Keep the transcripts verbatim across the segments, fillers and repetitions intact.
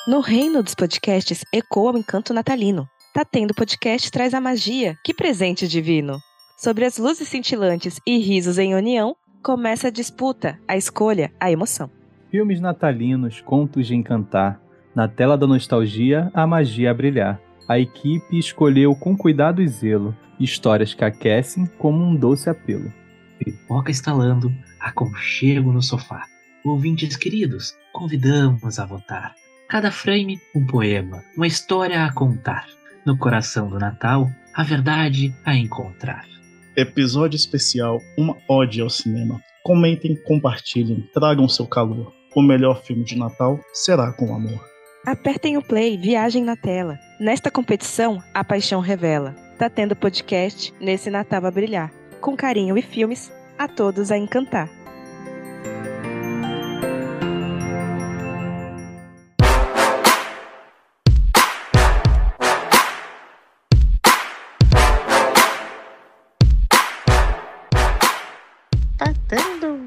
No reino dos podcasts ecoa o encanto natalino. Tá Tendo Podcast traz a magia, que presente divino. Sobre as luzes cintilantes e risos em união, começa a disputa, a escolha, a emoção. Filmes natalinos, contos de encantar. Na tela da nostalgia, a magia a brilhar. A equipe escolheu com cuidado e zelo histórias que aquecem como um doce apelo. Pipoca estalando, aconchego no sofá. Ouvintes queridos, convidamos a votar. Cada frame, um poema, uma história a contar. No coração do Natal, a verdade a encontrar. Episódio especial, uma ode ao cinema. Comentem, compartilhem, tragam seu calor. O melhor filme de Natal será com amor. Apertem o play, viajem na tela. Nesta competição, a paixão revela. Tá Tendo Podcast, nesse Natal a brilhar. Com carinho e filmes, a todos a encantar. Tá Tendo.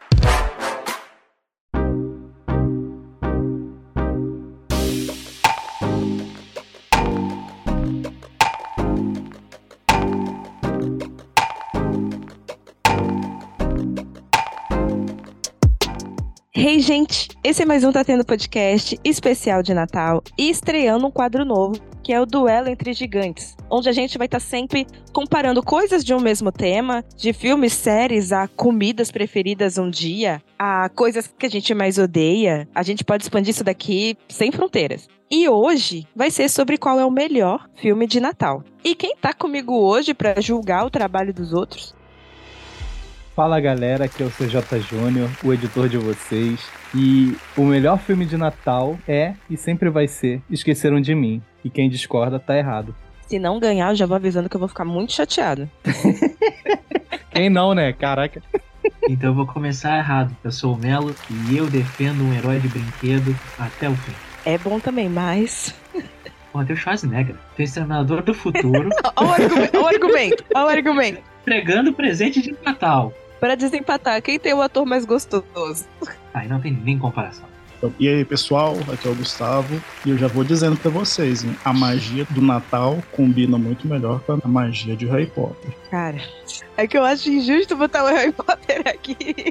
Hey, gente! Esse é mais um Tá Tendo Podcast especial de Natal e estreando um quadro novo, que é o Duelo Entre Gigantes, onde a gente vai estar sempre comparando coisas de um mesmo tema, de filmes, séries, a comidas preferidas um dia, a coisas que a gente mais odeia. A gente pode expandir isso daqui sem fronteiras. E hoje vai ser sobre qual é o melhor filme de Natal. E quem tá comigo hoje para julgar o trabalho dos outros? Fala galera, aqui é o C J Júnior, o editor de vocês. E o melhor filme de Natal é e sempre vai ser Esqueceram de Mim. E quem discorda tá errado. Se não ganhar, eu já vou avisando que eu vou ficar muito chateado. Quem não, né? Caraca. Então eu vou começar errado. Eu sou o Melo e eu defendo um herói de brinquedo até o fim. É bom também, mas... Pô, tem o Schwarzenegger, tem o Exterminador do Futuro. Olha o argumento, olha o argumento, olha o argumento. Entregando presente de Natal. Pra desempatar, quem tem o ator mais gostoso? Aí não tem nem comparação. Então, e aí, pessoal, aqui é o Gustavo e eu já vou dizendo pra vocês, hein, a magia do Natal combina muito melhor com a magia de Harry Potter. Cara, é que eu acho injusto botar o Harry Potter aqui.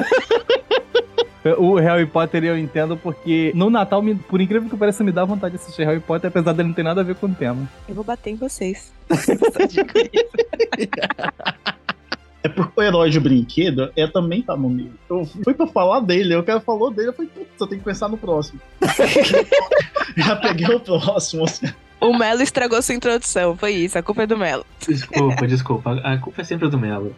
O Harry Potter eu entendo porque no Natal, me, por incrível que pareça, me dá vontade de assistir Harry Potter, apesar dele não ter nada a ver com o tema. Eu vou bater em vocês. Só digo isso. É porque o herói de brinquedo é, também tá no meio. Eu fui pra falar dele, eu quero falou dele, eu falei, putz, eu tenho que pensar no próximo. Já peguei o próximo. O Melo estragou sua introdução, foi isso, a culpa é do Melo. Desculpa, desculpa, a culpa é sempre do Melo.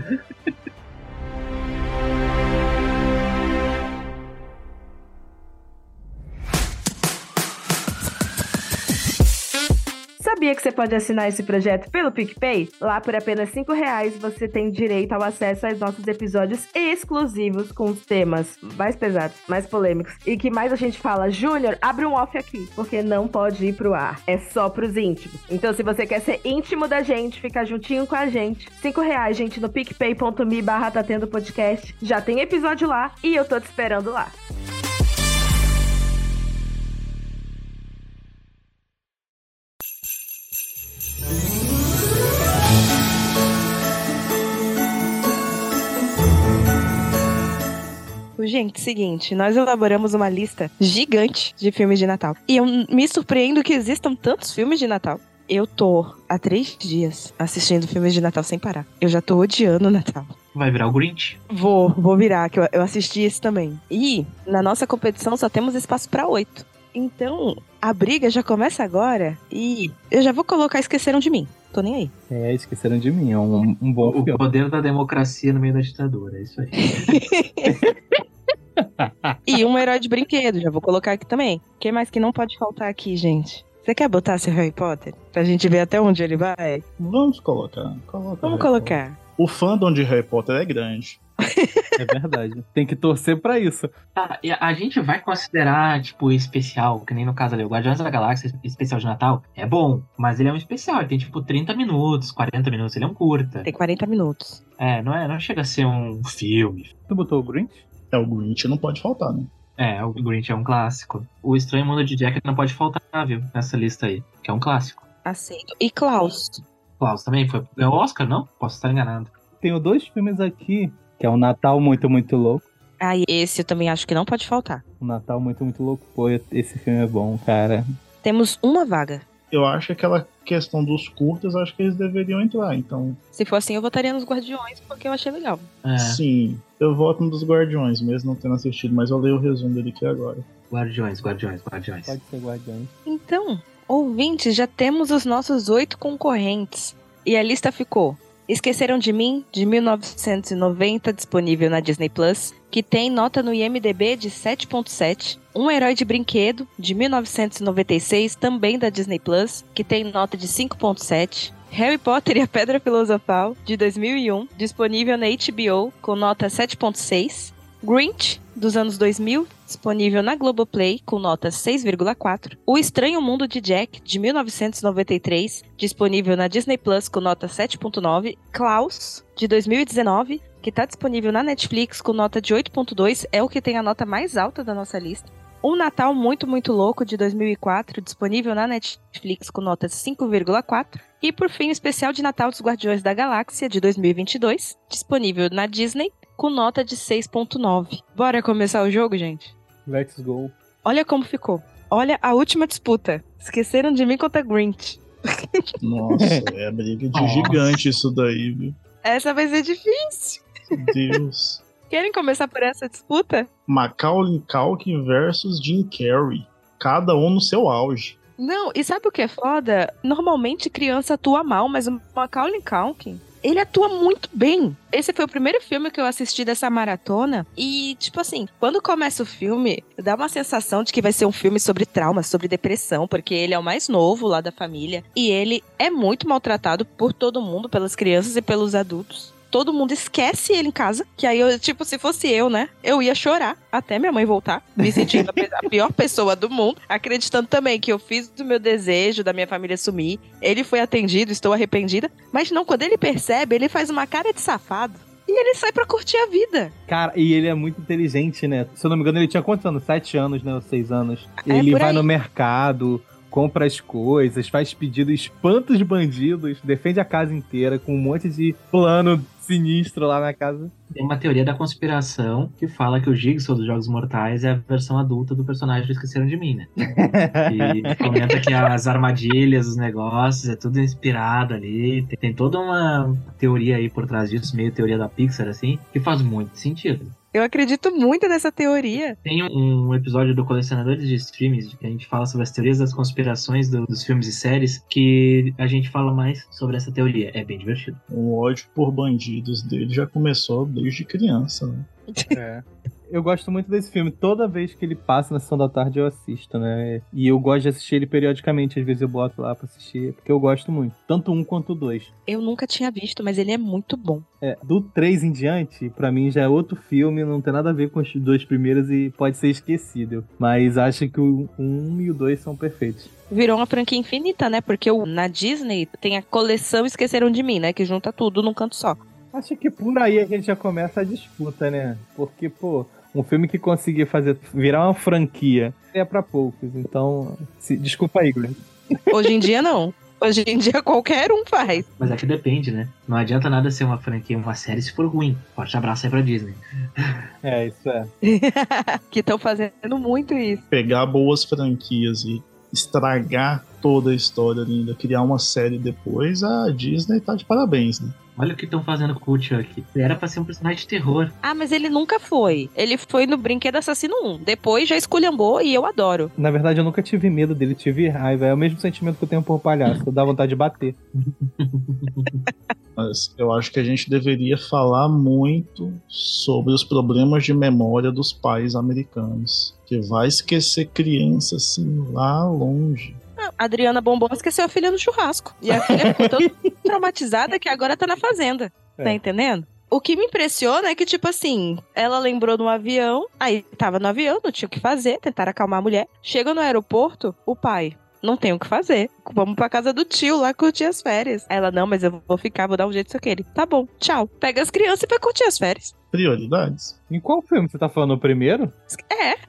Sabia que você pode assinar esse projeto pelo PicPay? Lá, por apenas cinco reais, você tem direito ao acesso aos nossos episódios exclusivos com os temas mais pesados, mais polêmicos. E que mais a gente fala, Júnior, abre um off aqui, porque não pode ir pro ar. É só pros íntimos. Então, se você quer ser íntimo da gente, ficar juntinho com a gente, cinco reais, gente, no picpay.me barra Tá Tendo Podcast. Já tem episódio lá e eu tô te esperando lá. Gente, seguinte, nós elaboramos uma lista gigante de filmes de Natal. E eu me surpreendo que existam tantos filmes de Natal. Eu tô há três dias assistindo filmes de Natal sem parar. Eu já tô odiando o Natal. Vai virar o Grinch? Vou, vou virar, que eu, eu assisti esse também. E na nossa competição só temos espaço pra oito. Então, a briga já começa agora e eu já vou colocar Esqueceram de Mim. Tô nem aí. É, Esqueceram de Mim, é um, um bom o filme. O poder da democracia no meio da ditadura, é isso aí. E um herói de brinquedo, já vou colocar aqui também. Quem mais que não pode faltar aqui, gente? Você quer botar seu Harry Potter? Pra gente ver até onde ele vai? Vamos colocar. coloca Vamos Harry colocar. Potter. O fandom de Harry Potter é grande. É verdade. Tem que torcer pra isso. Tá, e a gente vai considerar, tipo, especial, que nem no caso ali, o Guardiões da Galáxia, especial de Natal, é bom, mas ele é um especial, ele tem tipo trinta minutos, quarenta minutos, ele é um curta. Tem quarenta minutos. É, não, é, não chega a ser um filme. Tu botou o Grinch? É, o Grinch não pode faltar, né? É, o Grinch é um clássico. O Estranho Mundo de Jack não pode faltar, viu? Nessa lista aí, que é um clássico. Aceito. E Klaus? Klaus também foi. É o Oscar, não? Posso estar enganado. Tenho dois filmes aqui, que é o Natal Muito, Muito Louco. Ah, e esse eu também acho que não pode faltar. O Natal Muito, Muito Louco. Pô, esse filme é bom, cara. Temos uma vaga. Eu acho que aquela questão dos curtas, acho que eles deveriam entrar, então... Se for assim, eu votaria nos Guardiões, porque eu achei legal. É, Sim, eu voto no dos Guardiões, mesmo não tendo assistido, mas eu leio o resumo dele aqui agora. Guardiões, Guardiões, Guardiões. Pode ser Guardiões. Então, ouvintes, já temos os nossos oito concorrentes. E a lista ficou: Esqueceram de Mim, de mil novecentos e noventa, disponível na Disney Plus, que tem nota no I M D B de sete ponto sete. Um Herói de Brinquedo, de mil novecentos e noventa e seis, também da Disney Plus, que tem nota de cinco ponto sete. Harry Potter e a Pedra Filosofal, de dois mil e um, disponível na H B O, com nota sete ponto seis. Grinch, dos anos dois mil, disponível na Globoplay, com nota seis vírgula quatro. O Estranho Mundo de Jack, de mil novecentos e noventa e três, disponível na Disney Plus, com nota sete ponto nove. Klaus, de dois mil e dezenove, que está disponível na Netflix, com nota de oito ponto dois, é o que tem a nota mais alta da nossa lista. Um Natal Muito, Muito Louco, de dois mil e quatro, disponível na Netflix, com nota cinco vírgula quatro. E, por fim, o especial de Natal dos Guardiões da Galáxia, de dois mil e vinte e dois, disponível na Disney, com nota de seis ponto nove. Bora começar o jogo, gente? Let's go. Olha como ficou. Olha a última disputa. Esqueceram de Mim contra Grinch. Nossa, é briga de Nossa. gigante isso daí, viu? Essa vai ser difícil. Deus. Querem começar por essa disputa? Macaulay Culkin versus Jim Carrey. Cada um no seu auge. Não, e sabe o que é foda? Normalmente criança atua mal, mas o Macaulay Culkin, ele atua muito bem. Esse foi o primeiro filme que eu assisti dessa maratona. E, tipo assim, quando começa o filme, dá uma sensação de que vai ser um filme sobre trauma, sobre depressão, porque ele é o mais novo lá da família. E ele é muito maltratado por todo mundo, pelas crianças e pelos adultos. Todo mundo esquece ele em casa, que aí, eu, tipo, se fosse eu, né, eu ia chorar até minha mãe voltar, me sentindo a pior pessoa do mundo, acreditando também que eu fiz o meu desejo da minha família sumir, ele foi atendido, estou arrependida, mas não, quando ele percebe, ele faz uma cara de safado e ele sai pra curtir a vida. Cara, e ele é muito inteligente, né? Se eu não me engano, ele tinha quantos anos? Sete anos, né? Ou seis anos. É, Ele por vai aí. no mercado, compra as coisas, faz pedido, espanta os bandidos, defende a casa inteira com um monte de plano sinistro lá na casa. Tem uma teoria da conspiração que fala que o Jigsaw dos Jogos Mortais é a versão adulta do personagem do Esqueceram de Mim, né? E comenta que as armadilhas, os negócios, é tudo inspirado ali. Tem, tem toda uma teoria aí por trás disso, meio teoria da Pixar, assim, que faz muito sentido. Eu acredito muito nessa teoria. Tem um, um episódio do Colecionadores de Streams que a gente fala sobre as teorias das conspirações do- dos filmes e séries, que a gente fala mais sobre essa teoria. É bem divertido. O ódio por bandidos dele já começou desde criança, né? É. Eu gosto muito desse filme. Toda vez que ele passa na sessão da tarde eu assisto, né? E eu gosto de assistir ele periodicamente. Às vezes eu boto lá pra assistir, porque eu gosto muito. Tanto um quanto o dois. Eu nunca tinha visto, mas ele é muito bom. É, do três em diante, pra mim já é outro filme, não tem nada a ver com os dois primeiros e pode ser esquecível. Mas acho que o um e o dois são perfeitos. Virou uma franquia infinita, né? Porque o, na Disney tem a coleção Esqueceram de Mim, né? Que junta tudo num canto só. Acho que por aí a gente já começa a disputa, né? Porque, pô, um filme que conseguir fazer virar uma franquia é pra poucos. Então, se, desculpa aí, Glenn. Hoje em dia, não. Hoje em dia, qualquer um faz. Mas é que depende, né? Não adianta nada ser uma franquia, uma série se for ruim. Forte abraço aí pra Disney. É, isso é. Que estão fazendo muito isso. Pegar boas franquias e estragar toda a história linda, criar uma série depois, a Disney tá de parabéns, né? Olha o que estão fazendo com o Chuck. Ele era pra ser um personagem de terror. Ah, mas ele nunca foi. Ele foi no Brinquedo Assassino um. Depois já esculhambou e eu adoro. Na verdade, eu nunca tive medo dele, tive raiva. É o mesmo sentimento que eu tenho por palhaço. Dá vontade de bater. Mas eu acho que a gente deveria falar muito sobre os problemas de memória dos pais americanos. Que vai esquecer criança assim lá longe. A Adriana Bombom esqueceu a filha no churrasco. E a filha ficou tão traumatizada que agora tá na fazenda. É. Tá entendendo? O que me impressiona é que, tipo assim, ela lembrou no avião, aí tava no avião, não tinha o que fazer, tentaram acalmar a mulher. Chega no aeroporto, o pai, não tem o que fazer. Vamos pra casa do tio lá curtir as férias. Aí ela, não, mas eu vou ficar, vou dar um jeito nisso aqui. Ele, tá bom, tchau. Pega as crianças e vai curtir as férias. Prioridades. Em qual filme você tá falando? O primeiro? É,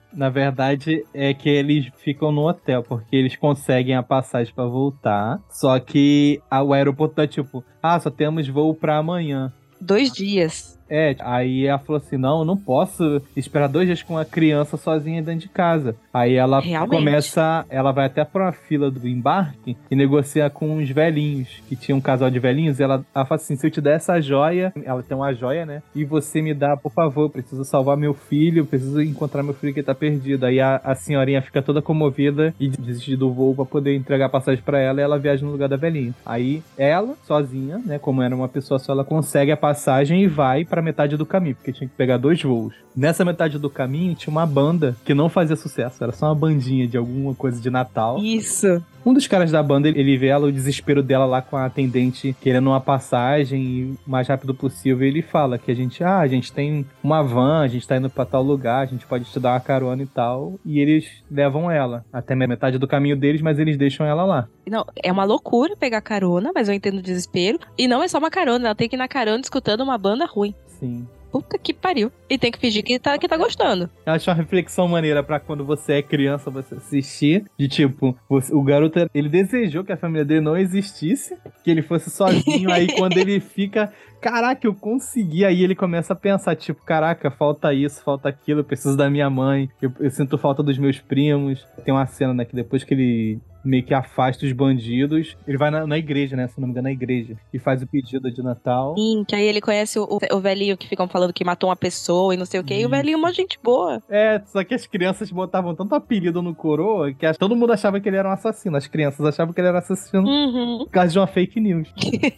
Na verdade, é que eles ficam no hotel, porque eles conseguem a passagem pra voltar. Só que a- o aeroporto tá tipo, ah, só temos voo pra amanhã. Dois dias. É, aí ela falou assim, não, eu não posso esperar dois dias com uma criança sozinha dentro de casa. Aí ela Realmente. começa, ela vai até pra uma fila do embarque e negocia com uns velhinhos, que tinha um casal de velhinhos, e ela, ela fala assim, se eu te der essa joia, ela tem uma joia, né, e você me dá, por favor, eu preciso salvar meu filho, eu preciso encontrar meu filho que tá perdido. Aí a, a senhorinha fica toda comovida e desiste do voo pra poder entregar a passagem pra ela, e ela viaja no lugar da velhinha. Aí ela, sozinha, né, como era uma pessoa só, ela consegue a passagem e vai pra metade do caminho, porque tinha que pegar dois voos. Nessa metade do caminho tinha uma banda que não fazia sucesso, era só uma bandinha de alguma coisa de Natal. Isso. Um dos caras da banda, ele vê ela, o desespero dela lá com a atendente querendo uma passagem e o mais rápido possível, ele fala que a gente, ah, a gente tem uma van, a gente tá indo pra tal lugar, a gente pode te dar uma carona e tal, e eles levam ela até metade do caminho deles, mas eles deixam ela lá. Não, é uma loucura pegar carona, mas eu entendo o desespero. E não é só uma carona, ela tem que ir na carona escutando uma banda ruim. Sim. Puta que pariu. E tem que fingir que tá, que tá gostando. Eu acho uma reflexão maneira pra quando você é criança, você assistir. De tipo, você- o garoto, ele desejou que a família dele não existisse, que ele fosse sozinho. Aí quando ele fica, caraca, eu consegui. Aí ele começa a pensar, tipo, caraca, falta isso, falta aquilo, eu preciso da minha mãe. Eu, eu sinto falta dos meus primos. Tem uma cena, né, que depois que ele meio que afasta os bandidos, ele vai na, na igreja, né, se não me engano, na igreja, e faz o pedido de Natal. Sim, que aí ele conhece o, o velhinho que ficam falando que matou uma pessoa e não sei o quê. E o velhinho é uma gente boa. É, só que as crianças botavam tanto apelido no coroa que todo mundo achava que ele era um assassino. As crianças achavam que ele era um assassino Uhum. por causa de uma fake news.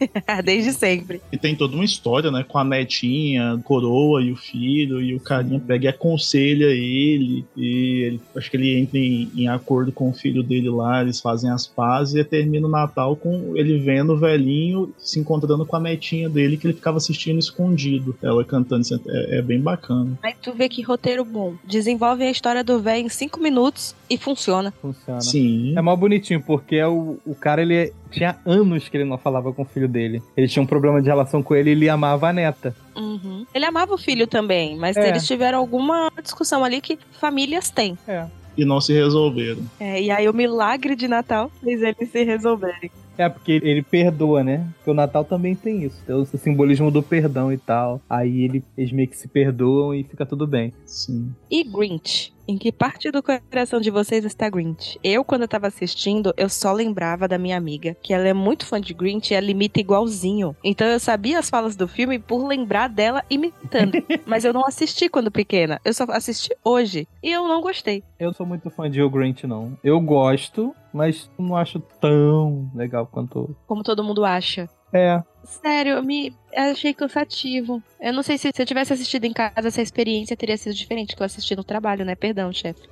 Desde sempre. E tem toda uma história, né? Com a netinha, a coroa e o filho, e o carinha pega e aconselha ele. E ele, acho que ele entra em, em acordo com o filho dele lá, eles fazem as pazes e termina o Natal com ele vendo o velhinho se encontrando com a netinha dele, que ele ficava assistindo escondido. Ela cantando, é, é bem bacana. Aí tu vê que roteiro bom. Desenvolve a história do velho em cinco minutos e funciona. Funciona. Sim. É mal bonitinho, porque é o, o cara, ele tinha anos que ele não falava com o filho dele. Ele tinha um problema de relação com ele e ele amava a neta. Uhum. Ele amava o filho também, mas É. eles tiveram alguma discussão ali que famílias têm. É. E não se resolveram. É, e aí o milagre de Natal fez eles se resolverem. É, porque ele perdoa, né? Porque o Natal também tem isso. Tem o simbolismo do perdão e tal. Aí ele, eles meio que se perdoam e fica tudo bem. Sim. E Grinch? Em que parte do coração de vocês está Grinch? Eu, quando eu tava assistindo, eu só lembrava da minha amiga, que ela é muito fã de Grinch e ela imita igualzinho. Então eu sabia as falas do filme por lembrar dela imitando. Mas eu não assisti quando pequena. Eu só assisti hoje. E eu não gostei. Eu não sou muito fã de Hugh Grant, não. Eu gosto, mas não acho tão legal quanto... Como todo mundo acha. É. Sério, eu me eu achei cansativo. Eu não sei se, se eu tivesse assistido em casa, essa experiência teria sido diferente, que eu assisti no trabalho, né? Perdão, chefe.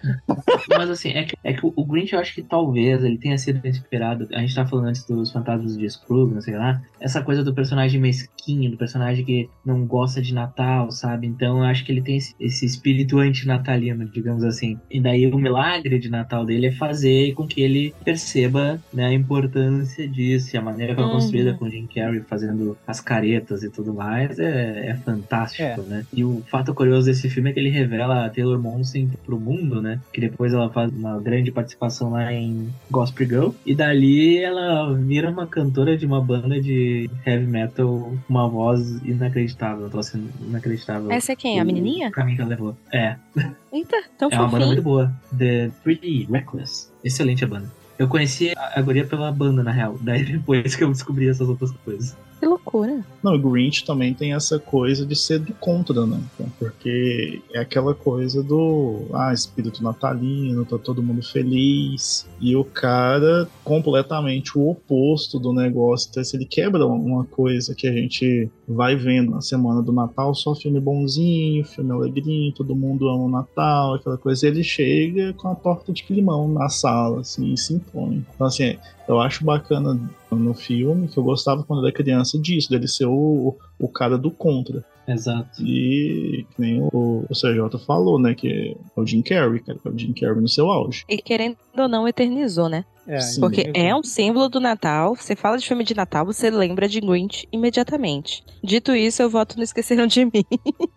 Mas assim, é que, é que o Grinch, eu acho que talvez ele tenha sido inspirado. A gente tava falando antes dos fantasmas de Scrooge, não sei lá. Essa coisa do personagem mesquinho, do personagem que não gosta de Natal, sabe? Então eu acho que ele tem esse, esse espírito antinatalino, digamos assim. E daí o milagre de Natal dele é fazer com que ele perceba, né, a importância disso. E a maneira como é Uhum. construída com o Jim Carrey fazendo as caretas e tudo mais é, é fantástico, É. né? E o fato curioso desse filme é que ele revela a Taylor Momsen pro mundo, né? Que depois ela faz uma grande participação lá em Gospel Girl. E dali ela vira uma cantora de uma banda de heavy metal, uma voz inacreditável. Tô sendo inacreditável. Essa é quem? A menininha? Pra mim que ela levou. É. Eita, tão É uma banda fofinho. muito boa. The Pretty Reckless. Excelente a banda. Eu conheci a a guria pela banda, na real. Daí depois que eu descobri essas outras coisas. Que loucura. Não, o Grinch também tem essa coisa de ser do contra, né? Porque é aquela coisa do ah, espírito natalino, tá todo mundo feliz. E o cara, completamente o oposto do negócio. Então, se ele quebra uma coisa que a gente vai vendo na semana do Natal, só filme bonzinho, filme alegrinho, todo mundo ama o Natal, aquela coisa. Ele chega com a torta de climão na sala, assim, e se impõe. Então, assim, eu acho bacana no filme, que eu gostava quando era criança disso, dele ser o, o cara do contra. Exato. E que nem o, o C J falou, né, que é o Jim Carrey, cara, que é o Jim Carrey no seu auge. E querendo ou não, eternizou, né? É, Sim. Porque entendeu? é um símbolo do Natal. Você fala de filme de Natal, você lembra de Grinch imediatamente. Dito isso, eu voto no Esqueceram de Mim.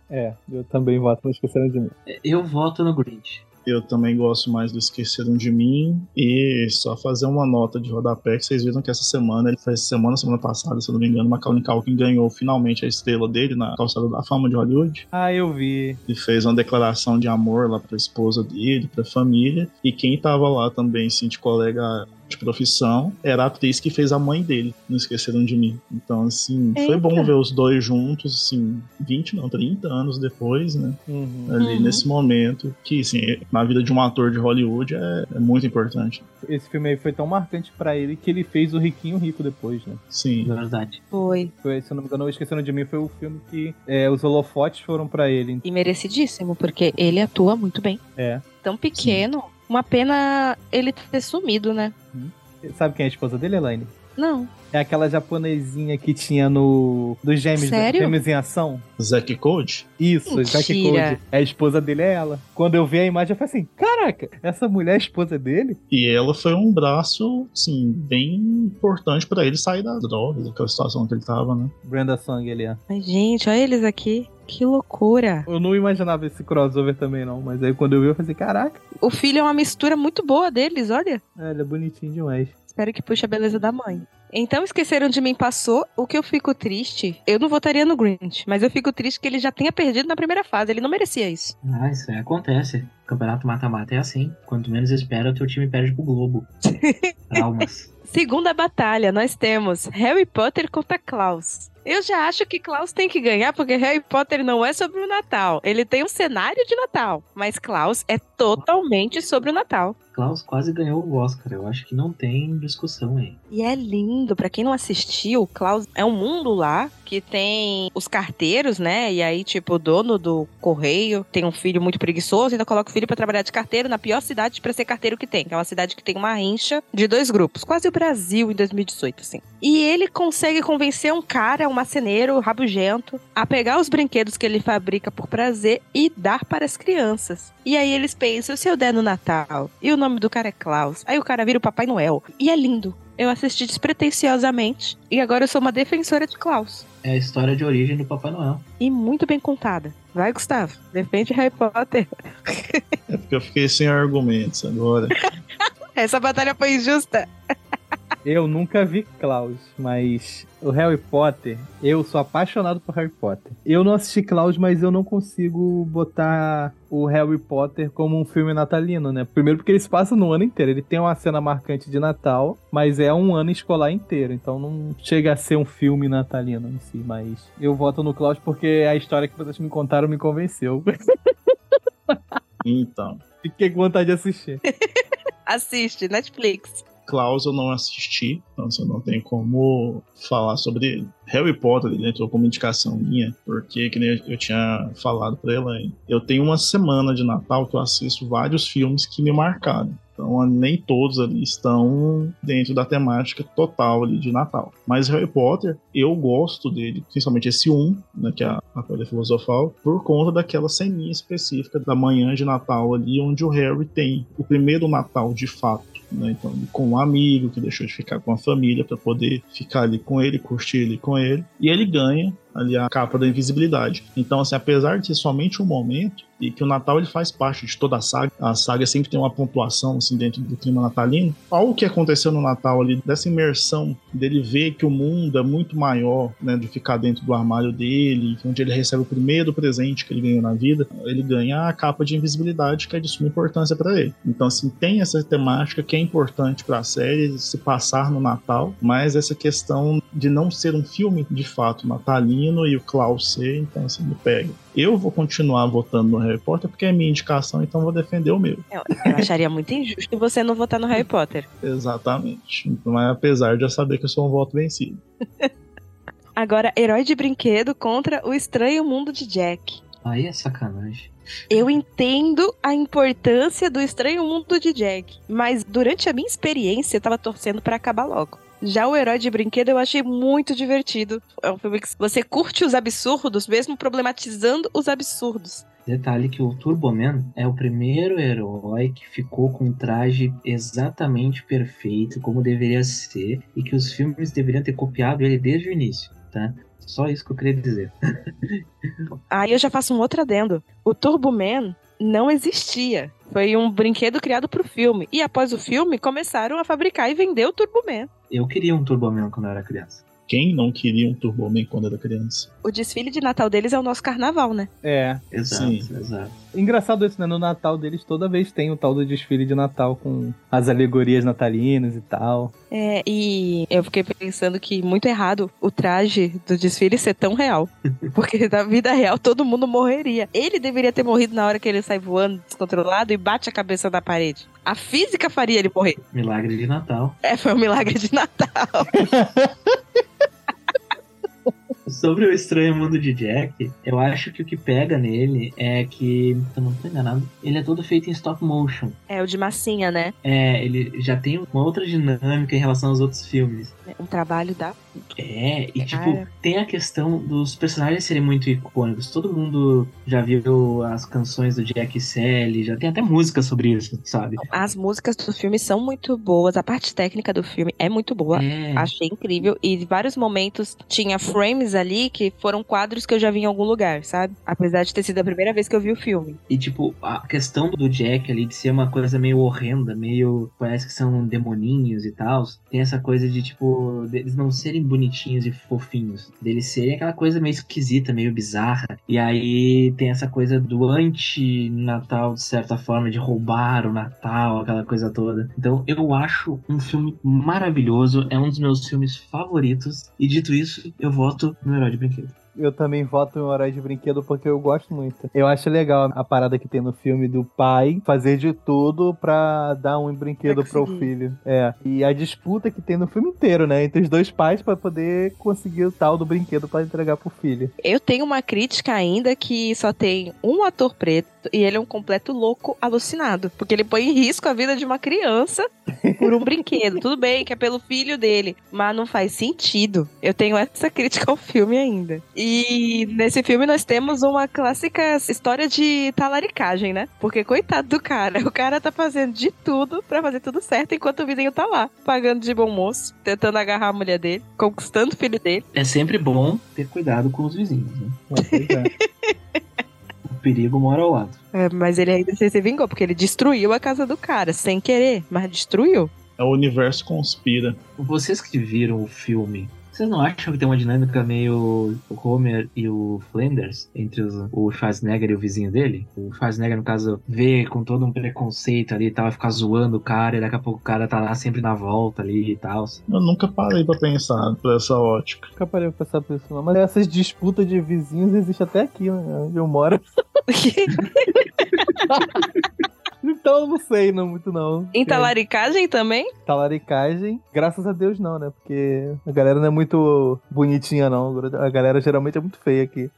É, eu também voto no Esqueceram de Mim. Eu voto no Grinch. Eu também gosto mais do Esqueceram de Mim. E só fazer uma nota de rodapé, que vocês viram que essa semana, ele foi essa semana, semana passada, se eu não me engano, Macaulay Culkin ganhou finalmente a estrela dele na Calçada da Fama de Hollywood. Ah, eu vi. E fez uma declaração de amor lá pra esposa dele, pra família. E quem tava lá também, assim, de colega de profissão, era a atriz que fez a mãe dele, Não Esqueceram de Mim. Então, assim, Eita. foi bom ver os dois juntos, assim, vinte, não, trinta anos depois, né? Uhum. Ali Uhum. nesse momento, que, assim, na vida de um ator de Hollywood é, é muito importante. Esse filme aí foi tão marcante pra ele que ele fez o Riquinho Rico depois, né? Sim. Verdade. Foi. Foi, se eu não me engano, o Esqueceram de Mim foi o filme que é, os holofotes foram pra ele. E merecidíssimo, porque ele atua muito bem. É. Tão pequeno. Uma pena ele ter sumido, né? Sabe quem é a esposa dele, Elaine? Não. É aquela japonesinha que tinha no... dos Gêmeos, Sério? Gêmeos em Ação. Zack Code? Isso, Zack Mentira. Code. É a esposa dele, é ela. Quando eu vi a imagem, eu falei assim, caraca, essa mulher é a esposa dele? E ela foi um braço, assim, bem importante pra ele sair das drogas, daquela situação que ele tava, né? Brenda Song, ele é. Mas, gente, olha eles aqui. Que loucura. Eu não imaginava esse crossover também, não. Mas aí quando eu vi, eu falei assim, caraca, O filho é uma mistura muito boa deles, olha. é, ele é bonitinho demais. Espero que puxe a beleza da mãe. Então, Esqueceram de Mim passou. O que eu fico triste, eu não votaria no Grinch, mas eu fico triste que ele já tenha perdido na primeira fase. Ele não merecia isso. Ah, isso aí acontece. Campeonato mata-mata é assim. Quanto menos espera, o teu time perde pro Globo. Traumas. Segunda batalha, nós temos Harry Potter contra Klaus. Eu já acho que Klaus tem que ganhar, porque Harry Potter não é sobre o Natal. Ele tem um cenário de Natal, mas Klaus é totalmente sobre o Natal. Klaus quase ganhou o Oscar. Eu acho que não tem discussão aí. E é lindo, pra quem não assistiu, Klaus é um mundo lá que tem os carteiros, né? E aí, tipo, o dono do correio tem um filho muito preguiçoso, ainda coloca o filho pra trabalhar de carteiro na pior cidade pra ser carteiro que tem, que é uma cidade que tem uma rincha de dois grupos, quase o Brasil em dois mil e dezoito, assim. E ele consegue convencer um cara, um marceneiro rabugento, a pegar os brinquedos que ele fabrica por prazer e dar para as crianças. E aí eles pensam, se eu der no Natal, e o nome do cara é Klaus, aí o cara vira o Papai Noel. E é lindo. Eu assisti despretensiosamente e agora eu sou uma defensora de Klaus. É a história de origem do Papai Noel. E muito bem contada. Vai, Gustavo. Defende Harry Potter. É porque eu fiquei sem argumentos agora. Essa batalha foi injusta. Eu nunca vi Klaus, mas o Harry Potter, eu sou apaixonado por Harry Potter. Eu não assisti Klaus, mas eu não consigo botar o Harry Potter como um filme natalino, né? Primeiro porque ele se passa no ano inteiro. Ele tem uma cena marcante de Natal, mas é um ano escolar inteiro. Então não chega a ser um filme natalino em si, mas eu voto no Klaus porque a história que vocês me contaram me convenceu. Então, Fiquei com vontade de assistir. Assiste, Netflix. Klaus eu não assisti, então assim, eu não tenho como falar sobre ele. Harry Potter, ele entrou como indicação minha, porque, que nem eu tinha falado pra Elaine, eu tenho uma semana de Natal que eu assisto vários filmes que me marcaram. Então, nem todos ali estão dentro da temática total ali de Natal. Mas Harry Potter, eu gosto dele, principalmente esse um, né, que é a Pedra Filosofal, por conta daquela ceninha específica da manhã de Natal ali, onde o Harry tem o primeiro Natal de fato. Né, então, com um amigo que deixou de ficar com a família para poder ficar ali com ele, curtir ali com ele, e ele ganha ali a capa da invisibilidade. Então, assim, apesar de ser somente um momento, e que o Natal ele faz parte de toda a saga, a saga sempre tem uma pontuação assim, dentro do clima natalino, algo que aconteceu no Natal ali, dessa imersão dele ver que o mundo é muito maior, né, de ficar dentro do armário dele, onde ele recebe o primeiro presente que ele ganhou na vida, ele ganha a capa de invisibilidade, que é de suma importância para ele. Então, assim, tem essa temática que é importante para a série se passar no Natal, mas essa questão de não ser um filme de fato natalino e o Klaus ser, então assim, me pega. Eu vou continuar votando no Harry Potter porque é minha indicação, então vou defender o meu. Eu, eu acharia muito injusto você não votar no Harry Potter. Exatamente. Mas apesar de eu saber que eu sou um voto vencido. Agora, Herói de Brinquedo contra O Estranho Mundo de Jack. Aí é sacanagem. Eu entendo a importância do Estranho Mundo de Jack, mas durante a minha experiência eu tava torcendo pra acabar logo. Já o Herói de Brinquedo eu achei muito divertido. É um filme que você curte os absurdos, mesmo problematizando os absurdos. Detalhe que o Turboman é o primeiro herói que ficou com um traje exatamente perfeito, como deveria ser, e que os filmes deveriam ter copiado ele desde o início. tá? Só isso que eu queria dizer. Aí eu já faço um outro adendo. O Turbo Man não existia. Foi um brinquedo criado pro filme. E após o filme, começaram a fabricar e vender o Turbo Man. Eu queria um Turboman quando eu era criança. Quem não queria um Turboman quando era criança? O desfile de Natal deles é o nosso carnaval, né? É. Exato, Sim. exato. Engraçado isso, né? No Natal deles, toda vez tem o tal do desfile de Natal com as alegorias natalinas e tal. É, e eu fiquei pensando que muito errado o traje do desfile ser tão real. Porque na vida real todo mundo morreria. Ele deveria ter morrido na hora que ele sai voando descontrolado e bate a cabeça na parede. A física faria ele morrer. Milagre de Natal. É, foi um milagre de Natal. Sobre o Estranho Mundo de Jack, eu acho que o que pega nele é que, se eu não tô enganado, ele é todo feito em stop motion. É, o de massinha, né? É, ele já tem uma outra dinâmica em relação aos outros filmes. Um trabalho da... É, e Cara. tipo, tem a questão dos personagens serem muito icônicos. Todo mundo já viu as canções do Jack e Sally, já tem até música sobre isso, sabe? As músicas do filme são muito boas, a parte técnica do filme é muito boa. É, Achei incrível. E em vários momentos tinha frames ali que foram quadros que eu já vi em algum lugar, sabe? Apesar de ter sido a primeira vez que eu vi o filme. e tipo, a questão do Jack ali de ser uma coisa meio horrenda, meio. Parece que são demoninhos e tal. Tem essa coisa de, tipo, deles não serem bonitinhos e fofinhos. Deles serem aquela coisa meio esquisita, meio bizarra. E aí tem essa coisa do anti-Natal, de certa forma, de roubar o Natal, aquela coisa toda. Então eu acho um filme maravilhoso. É um dos meus filmes favoritos. E dito isso, eu voto no Herói de Brinquedo. Eu também voto em um Herói de Brinquedo porque eu gosto muito. Eu acho legal a parada que tem no filme do pai fazer de tudo pra dar um brinquedo Pra pro conseguir. filho. É. E a disputa que tem no filme inteiro, né? Entre os dois pais pra poder conseguir o tal do brinquedo pra entregar pro filho. Eu tenho uma crítica ainda que só tem um ator preto e ele é um completo louco alucinado. Porque ele põe em risco a vida de uma criança por um brinquedo. Tudo bem que é pelo filho dele, mas não faz sentido. Eu tenho essa crítica ao filme ainda. E nesse filme nós temos uma clássica história de talaricagem, né? Porque coitado do cara, o cara tá fazendo de tudo pra fazer tudo certo enquanto o vizinho tá lá, pagando de bom moço, tentando agarrar a mulher dele, conquistando o filho dele. É sempre bom ter cuidado com os vizinhos, né? Pois é. O perigo mora ao lado. É, mas ele ainda se vingou, porque ele destruiu a casa do cara, sem querer, mas destruiu. É o universo conspira. Vocês que viram o filme, vocês não acham que tem uma dinâmica meio o Homer e o Flanders entre os, o Schwarzenegger e o vizinho dele? O Schwarzenegger, no caso, vê com todo um preconceito ali e tal, vai ficar zoando o cara e daqui a pouco o cara tá lá sempre na volta ali e tal. Eu nunca parei pra pensar por essa ótica. Nunca parei pra pensar por isso não. Mas essas disputas de vizinhos existem até aqui, né? Onde eu moro. Então eu não sei não, muito não. Em talaricagem também? Talaricagem, graças a Deus não, né? Porque a galera não é muito bonitinha não. A galera geralmente é muito feia aqui.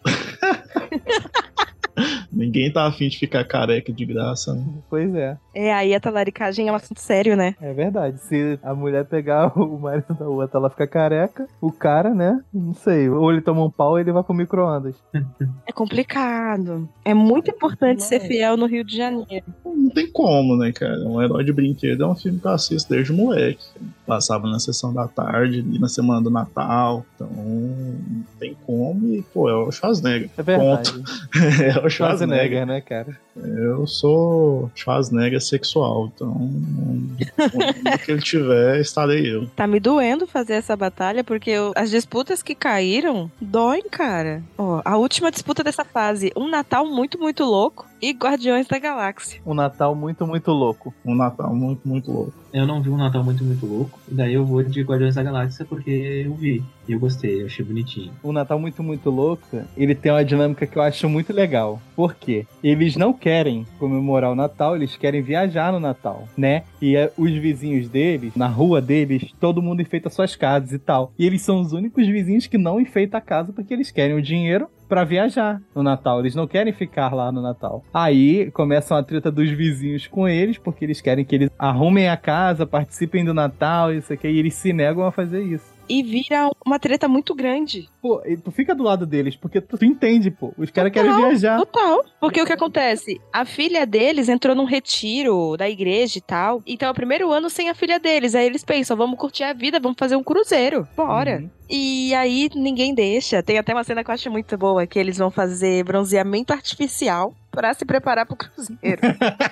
Ninguém tá afim de ficar careca de graça, né? Pois é, É, aí a talaricagem é um assunto sério, né? é verdade. Se a mulher pegar o marido da outra, ela fica careca. O cara, né? Não sei. Ou ele toma um pau ou ele vai pro micro-ondas. É complicado. É muito importante Não. ser fiel no Rio de Janeiro. Não tem como, né, cara? Um Herói de Brinquedo é um filme que eu assisto desde moleque. Passava na sessão da tarde, ali na semana do Natal. Então, não tem como. E, pô, é o Schwarzenegger. É verdade. Ponto. É o Schwarzenegger. Schwarzenegger, né, cara? Eu sou Schwarzenegger sexual, então onde que ele tiver, estarei eu. Tá me doendo fazer essa batalha, porque eu- as disputas que caíram doem, cara. Ó, a última disputa dessa fase, um Natal muito, muito louco e Guardiões da Galáxia. Um Natal muito, muito louco. Um Natal muito, muito louco. Eu não vi um Natal muito, muito louco. E daí eu vou de Guardiões da Galáxia porque eu vi. E eu gostei, eu achei bonitinho. Um Natal muito, muito louco, ele tem uma dinâmica que eu acho muito legal. Por quê? Eles não querem comemorar o Natal, eles querem viajar no Natal, né? E é, os vizinhos deles, na rua deles, todo mundo enfeita suas casas e tal. E eles são os únicos vizinhos que não enfeitam a casa porque eles querem o dinheiro pra viajar no Natal. Eles não querem ficar lá no Natal. Aí começa uma treta dos vizinhos com eles, porque eles querem que eles arrumem a casa, participem do Natal, isso aqui, e eles se negam a fazer isso. e vira uma treta muito grande. Pô, e tu fica do lado deles, porque tu, tu entende, pô. Os caras querem viajar. Total. Porque o que acontece? A filha deles entrou num retiro da igreja e tal. Então é o primeiro ano sem a filha deles. Aí eles pensam, vamos curtir a vida, vamos fazer um cruzeiro. Bora. Uhum. E aí ninguém deixa. Tem até uma cena que eu acho muito boa, que eles vão fazer bronzeamento artificial pra se preparar pro cruzeiro.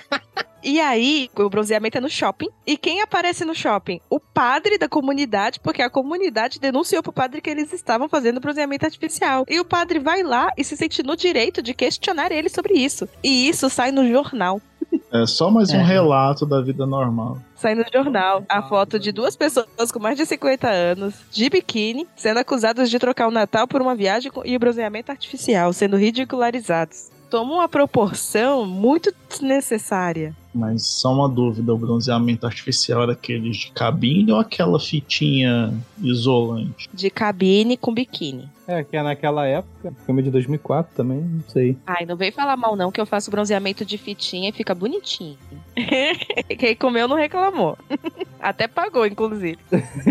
E aí, o bronzeamento é no shopping. E quem aparece no shopping? O padre da comunidade, porque a comunidade denunciou pro padre que eles estavam fazendo bronzeamento artificial. E o padre vai lá e se sente no direito de questionar ele sobre isso. E isso sai no jornal. É só mais um é. relato da vida normal. Sai no jornal a foto de duas pessoas com mais de cinquenta anos, de biquíni, sendo acusadas de trocar o Natal por uma viagem e o bronzeamento artificial, sendo ridicularizados. Toma uma proporção muito desnecessária. Mas só uma dúvida, o bronzeamento artificial era aquele de cabine ou aquela fitinha isolante? De cabine com biquíni. É, que é naquela época, filme de dois mil e quatro também, não sei. Ai, não vem falar mal não, que eu faço bronzeamento de fitinha e fica bonitinho. Quem comeu não reclamou. Até pagou, inclusive.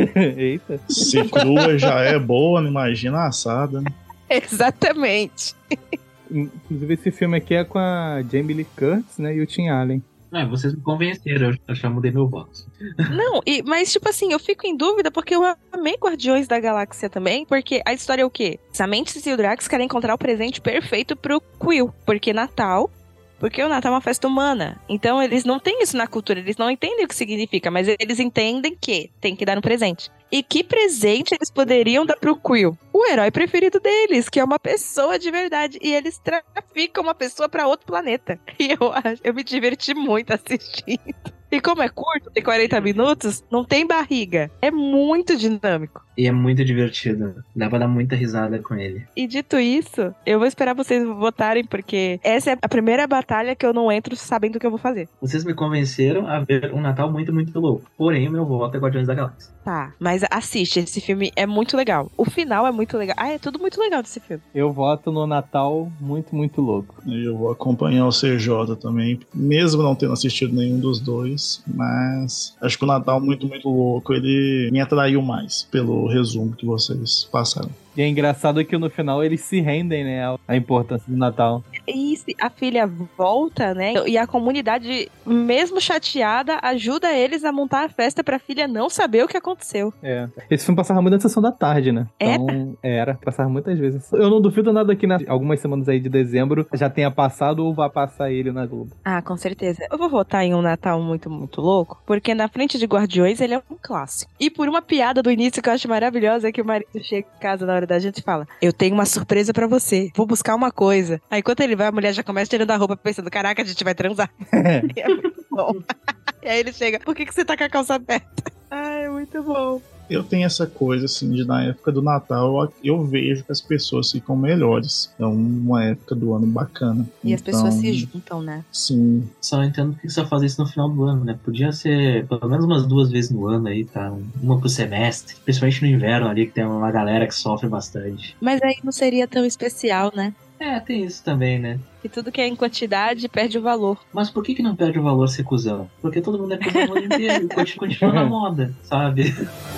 Eita. Se crua já é boa, não imagina assada, né? Exatamente. Inclusive esse filme aqui é com a Jamie Lee Curtis, né, e o Tim Allen. É, vocês me convenceram, eu já mudei meu voto. Não, e, mas tipo assim, eu fico em dúvida porque eu amei Guardiões da Galáxia também, porque a história é o quê? Samantha e o Drax querem encontrar o presente perfeito pro Quill, porque Natal... Porque o Natal é uma festa humana. Então eles não têm isso na cultura, eles não entendem o que significa, mas eles entendem que tem que dar um presente. E que presente eles poderiam dar pro Quill? O herói preferido deles, que é uma pessoa de verdade. E eles traficam uma pessoa pra outro planeta. E eu, eu me diverti muito assistindo. E como é curto, tem quarenta minutos, não tem barriga. É muito dinâmico. E é muito divertido. Dá pra dar muita risada com ele. E dito isso, eu vou esperar vocês votarem, porque essa é a primeira batalha que eu não entro sabendo o que eu vou fazer. Vocês me convenceram a ver um Natal muito, muito louco. Porém, o meu voto é Guardiões da Galáxia. Tá, mas assiste, esse filme é muito legal. O final é muito legal. Ah, é tudo muito legal desse filme. Eu voto no Natal muito, muito louco. E eu vou acompanhar o C J também, mesmo não tendo assistido nenhum dos dois, mas acho que o Natal muito, muito louco, ele me atraiu mais pelo resumo que vocês passaram. E é engraçado que no final eles se rendem, né, à importância do Natal. E a filha volta, né, e a comunidade, mesmo chateada, ajuda eles a montar a festa pra filha não saber o que aconteceu. É. Esse filme passava muito na sessão da tarde, né? Então, era? Era, passava muitas vezes. Eu não duvido nada que nas algumas semanas aí de dezembro já tenha passado ou vá passar ele na Globo. Ah, com certeza. Eu vou votar em um Natal muito, muito louco, porque na frente de Guardiões ele é um clássico. E por uma piada do início que eu acho maravilhosa, é que o marido chega em casa na hora da gente fala, eu tenho uma surpresa pra você, vou buscar uma coisa. Aí enquanto ele vai, a mulher já começa tirando a roupa pensando, caraca, a gente vai transar. E é muito bom. E aí ele chega, por que, que você tá com a calça aberta? Ai, é muito bom. Eu tenho essa coisa, assim, de na época do Natal, eu vejo que as pessoas ficam melhores. É uma época do ano bacana. E então, as pessoas se juntam, né? Sim. Só não entendo por que você faz isso no final do ano, né? Podia ser pelo menos umas duas vezes no ano aí, tá? Uma por semestre. Principalmente no inverno ali, que tem uma galera que sofre bastante. Mas aí não seria tão especial, né? É, tem isso também, né? Que tudo que é em quantidade perde o valor. Mas por que que não perde o valor ser cuzão? Porque todo mundo é cuzão o ano inteiro e continua na moda, sabe?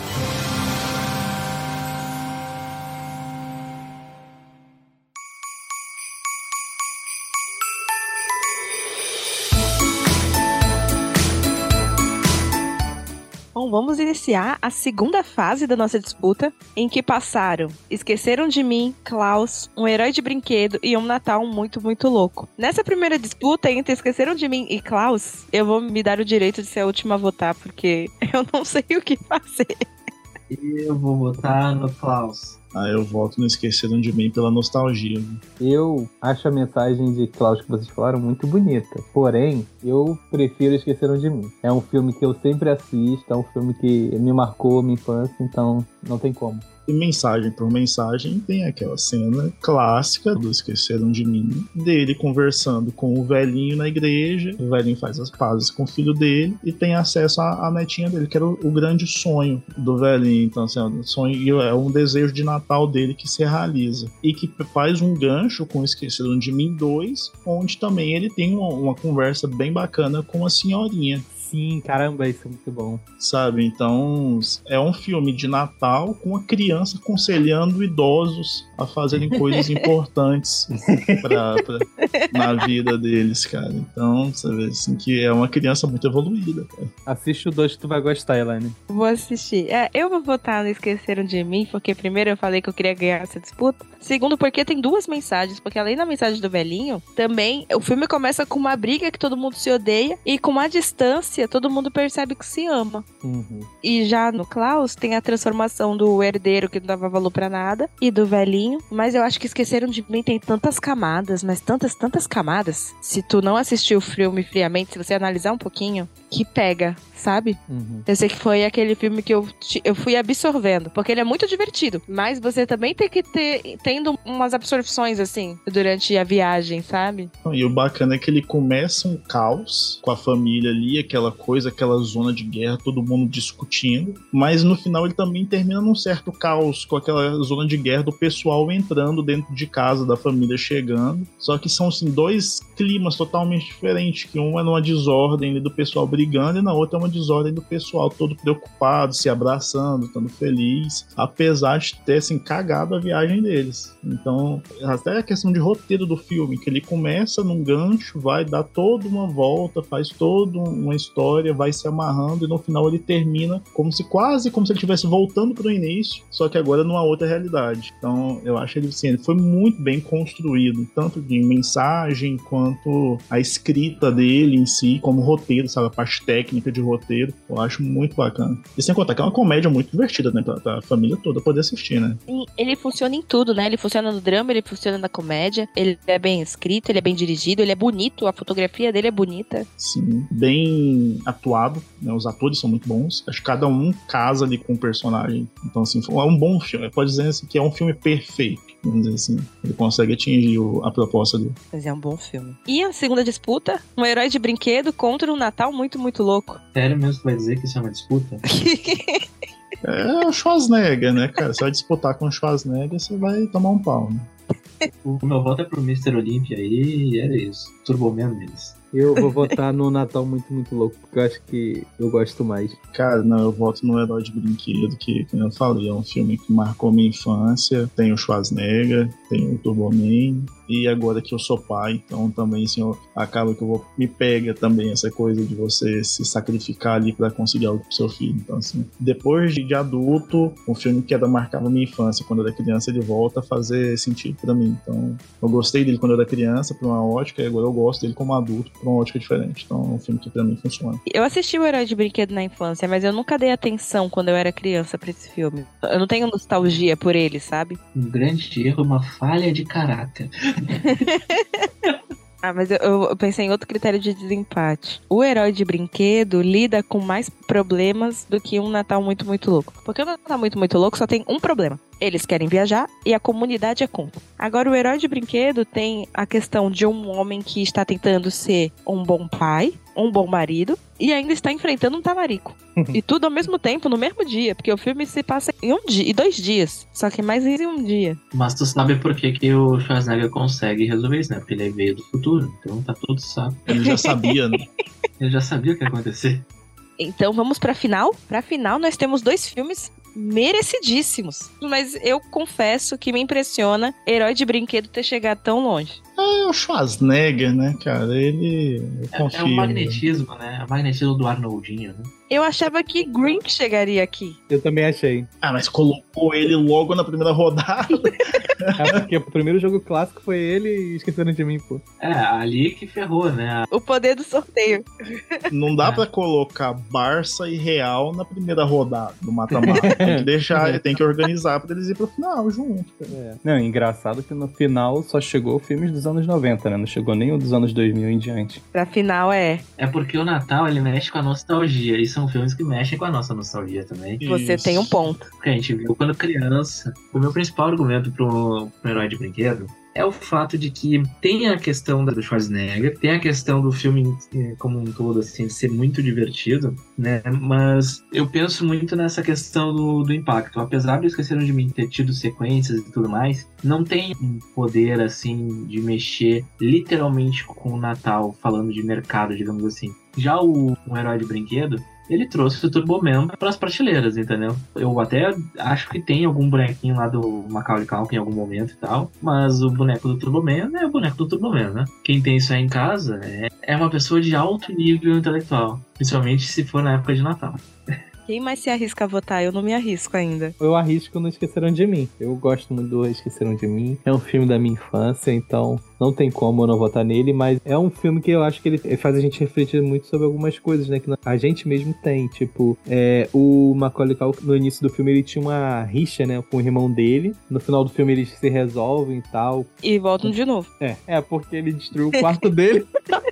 Bom, vamos iniciar a segunda fase da nossa disputa, em que passaram Esqueceram de Mim, Klaus, Um Herói de Brinquedo e Um Natal Muito, Muito Louco. Nessa primeira disputa entre Esqueceram de Mim e Klaus, eu vou me dar o direito de ser a última a votar, porque eu não sei o que fazer. E eu vou votar no Klaus. Ah, eu voto no Esqueceram de Mim pela nostalgia. Eu acho a mensagem de Klaus que vocês falaram muito bonita. Porém, eu prefiro Esqueceram de Mim. É um filme que eu sempre assisto, é um filme que me marcou minha infância, então não tem como. E mensagem por mensagem tem aquela cena clássica do Esqueceram de Mim, dele conversando com o velhinho na igreja, o velhinho faz as pazes com o filho dele e tem acesso à, à netinha dele, que era o, o grande sonho do velhinho. Então, assim, o sonho é um desejo de Natal dele que se realiza e que faz um gancho com Esqueceram de Mim dois, onde também ele tem uma, uma conversa bem bacana com a senhorinha. sim, caramba, isso é muito bom. Sabe? Então, é um filme de Natal com uma criança aconselhando idosos a fazerem coisas importantes pra, pra, na vida deles, cara. Então, você vê assim que é uma criança muito evoluída, cara. Assiste o dois que tu vai gostar, Elaine. Vou assistir. É, eu vou votar no Esqueceram de Mim, porque primeiro eu falei que eu queria ganhar essa disputa. Segundo, porque tem duas mensagens, porque além da mensagem do velhinho, também o filme começa com uma briga que todo mundo se odeia e com uma distância todo mundo percebe que se ama. Uhum. E já no Klaus tem a transformação do herdeiro que não dava valor pra nada e do velhinho, mas eu acho que Esqueceram de Mim tem tantas camadas, mas tantas, tantas camadas. Se tu não assistiu o filme friamente, se você analisar um pouquinho, que pega, sabe? Uhum. Eu sei que foi aquele filme que eu, eu fui absorvendo, porque ele é muito divertido, mas você também tem que ter tendo umas absorções assim durante a viagem, sabe? E o bacana é que ele começa um caos com a família ali, aquela coisa, aquela zona de guerra, todo mundo discutindo, mas no final ele também termina num certo caos com aquela zona de guerra do pessoal entrando dentro de casa, da família chegando, só que são assim, dois climas totalmente diferentes, que um é numa desordem ali do pessoal brigando e na outra é uma desordem do pessoal todo preocupado, se abraçando, estando feliz, apesar de ter assim, cagado a viagem deles. Então, até a questão de roteiro do filme, que ele começa num gancho, vai dar toda uma volta, faz toda uma história, vai se amarrando e no final ele termina como se quase como se ele estivesse voltando pro início, só que agora numa outra realidade. Então, eu acho ele assim, ele foi muito bem construído, tanto de mensagem quanto a escrita dele em si, como roteiro, sabe, a parte técnica de roteiro, eu acho muito bacana. E sem contar que é uma comédia muito divertida, né, pra, pra família toda poder assistir, né? Sim, ele funciona em tudo, né? Ele funciona no drama, ele funciona na comédia, ele é bem escrito, ele é bem dirigido, ele é bonito, a fotografia dele é bonita. Sim, bem atuado, né? Os atores são muito bons, acho que cada um casa ali com o personagem, então assim, é um bom filme, pode dizer assim, que é um filme perfeito, vamos dizer assim, ele consegue atingir o, a proposta dele. Mas é um bom filme. E a segunda disputa, um herói de brinquedo contra um Natal muito, muito louco. Sério mesmo que vai dizer que isso é uma disputa? É o Schwarzenegger, né, cara? Você vai disputar com o Schwarzenegger, você vai tomar um pau, né? O meu voto é pro mister Olympia aí, e era isso. Turboman deles. Eu vou votar no Natal muito, muito louco, porque eu acho que eu gosto mais. Cara, não, eu voto no Herói de Brinquedo, que, como eu falei, é um filme que marcou minha infância. Tem o Schwarzenegger, tem o Turboman, e agora que eu sou pai, então também, assim, eu, acaba que eu vou, me pega também essa coisa de você se sacrificar ali pra conseguir algo pro seu filho. Então, assim, depois de, de adulto, um filme que era, marcava minha infância, quando eu era criança, ele volta a fazer sentido pra mim. Então, eu gostei dele quando eu era criança, por uma ótica, e agora eu gosto dele como adulto, por uma ótica diferente. Então, é um filme que pra mim funciona. Eu assisti o Herói de Brinquedo na infância, mas eu nunca dei atenção quando eu era criança pra esse filme. Eu não tenho nostalgia por ele, sabe? Um grande erro, uma falha de caráter. Ah, mas eu, eu pensei em outro critério de desempate. O Herói de Brinquedo lida com mais problemas do que um Natal muito, muito louco. Porque o Natal muito, muito louco só tem um problema. Eles querem viajar e a comunidade é contra. Agora, o Herói de Brinquedo tem a questão de um homem que está tentando ser um bom pai, um bom marido, e ainda está enfrentando um talarico. E tudo ao mesmo tempo, no mesmo dia, porque o filme se passa em um dia, em dois dias. Só que mais em um dia. Mas tu sabe por que, que o Schwarzenegger consegue resolver isso, né? Porque ele veio do futuro, então tá tudo sabe. Ele já sabia, né? Ele já sabia o que ia acontecer. Então vamos pra final. Pra final nós temos dois filmes merecidíssimos. Mas eu confesso que me impressiona Herói de Brinquedo ter chegado tão longe. É o Schwarzenegger, né, cara? Ele... Eu É, confio, é o magnetismo, né? É o magnetismo do Arnoldinho, né? Eu achava que Grinch chegaria aqui. Eu também achei. Ah, mas colocou ele logo na primeira rodada. É porque o primeiro jogo clássico foi ele e Esqueceram de Mim, pô. É, ali que ferrou, né? O poder do sorteio. Não dá É. pra colocar Barça e Real na primeira rodada do mata-mata. Tem que deixar, tem que organizar pra eles ir pro final junto. Cara. É. Não, engraçado que no final só chegou filmes dos anos noventa, né? Não chegou nem o dos anos dois mil em diante. Pra final é... É porque o Natal, ele mexe com a nostalgia. E são filmes que mexem com a nossa nostalgia também. Você Isso. tem um ponto. Porque a gente viu quando criança. O meu principal argumento pro, pro Herói de Brinquedo é o fato de que tem a questão do Schwarzenegger, tem a questão do filme como um todo, assim, ser muito divertido, né? Mas eu penso muito nessa questão do, do impacto. Apesar de Esqueceram de Mim ter tido sequências e tudo mais, não tem um poder, assim, de mexer literalmente com o Natal, falando de mercado, digamos assim. Já o Um Herói de Brinquedo, ele trouxe o Turboman para as prateleiras, entendeu? Eu até acho que tem algum bonequinho lá do Macaulay Culkin em algum momento e tal, mas o boneco do Turboman é o boneco do Turboman, né? Quem tem isso aí em casa é, é uma pessoa de alto nível intelectual, principalmente se for na época de Natal. Quem mais se arrisca a votar? Eu não me arrisco ainda. Eu arrisco no Esqueceram de Mim. Eu gosto muito do Esqueceram de Mim. É um filme da minha infância, então não tem como eu não votar nele, mas é um filme que eu acho que ele faz a gente refletir muito sobre algumas coisas, né? Que a gente mesmo tem. Tipo, é, o Macaulay Culkin, no início do filme, ele tinha uma rixa, né? Com o irmão dele. No final do filme, eles se resolvem e tal. E voltam de novo. É, é porque ele destruiu o quarto dele.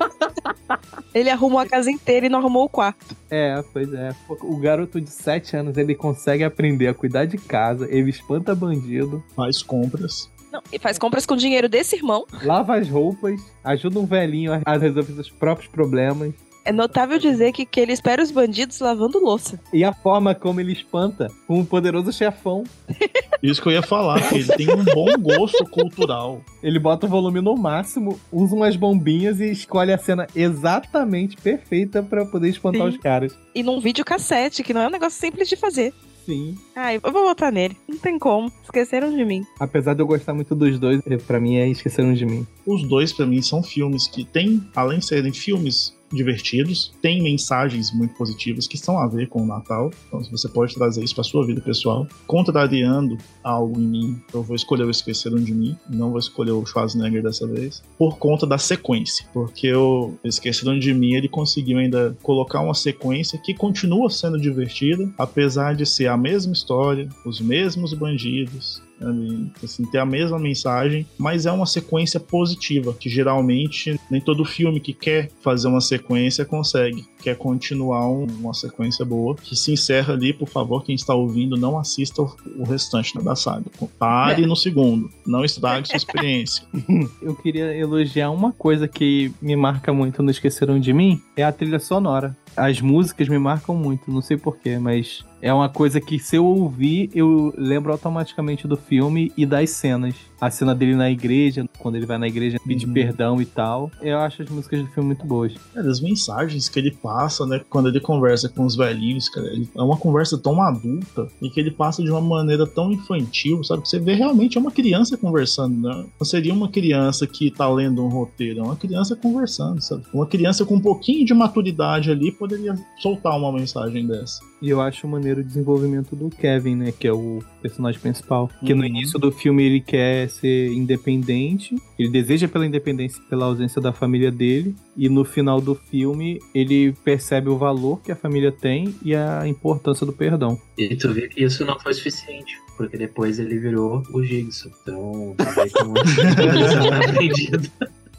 Ele arrumou a casa inteira e não arrumou o quarto. É, pois é. O garoto de sete anos, ele consegue aprender a cuidar de casa, ele espanta bandido. Faz compras. Não, e faz compras com dinheiro desse irmão. Lava as roupas, ajuda um velhinho a resolver seus próprios problemas. É notável dizer que, que ele espera os bandidos lavando louça. E a forma como ele espanta com o poderoso chefão. Isso que eu ia falar, que ele tem um bom gosto cultural. Ele bota o volume no máximo, usa umas bombinhas e escolhe a cena exatamente perfeita pra poder espantar Sim. os caras. E num videocassete, que não é um negócio simples de fazer. Sim. Ah, eu vou votar nele. Não tem como. Esqueceram de mim. Apesar de eu gostar muito dos dois, pra mim é Esqueceram de Mim. Os dois, pra mim, são filmes que têm, além de serem filmes divertidos, tem mensagens muito positivas que estão a ver com o Natal. Então, se você pode trazer isso para sua vida pessoal, contrariando algo em mim, eu vou escolher o Esqueceram de Mim, não vou escolher o Schwarzenegger dessa vez, por conta da sequência, porque o Esqueceram de Mim, ele conseguiu ainda colocar uma sequência que continua sendo divertida, apesar de ser a mesma história, os mesmos bandidos, assim, ter a mesma mensagem, mas é uma sequência positiva, que geralmente nem todo filme que quer fazer uma sequência consegue, quer continuar um, uma sequência boa, que se encerra ali. Por favor, quem está ouvindo, não assista o, o restante da saga, pare é. no segundo, não estrague sua experiência. Eu queria elogiar uma coisa que me marca muito no Esqueceram de Mim, é a trilha sonora. As músicas me marcam muito, não sei porquê, mas é uma coisa que, se eu ouvir, eu lembro automaticamente do filme e das cenas. A cena dele na igreja, quando ele vai na igreja pedir uhum. perdão e tal. Eu acho as músicas do filme muito boas. É, as mensagens que ele passa, né, quando ele conversa com os velhinhos, cara, ele, é uma conversa tão adulta e que ele passa de uma maneira tão infantil, sabe? Você vê realmente é uma criança conversando, né? Não seria uma criança que tá lendo um roteiro, é uma criança conversando, sabe? Uma criança com um pouquinho de maturidade ali poderia soltar uma mensagem dessa. E eu acho maneiro o desenvolvimento do Kevin, né? Que é o personagem principal. Que uhum. no início do filme ele quer ser independente. Ele deseja pela independência e pela ausência da família dele. E no final do filme ele percebe o valor que a família tem e a importância do perdão. E tu vê que isso não foi suficiente, porque depois ele virou o Jigsaw. Então, tu vê como isso tá aprendido.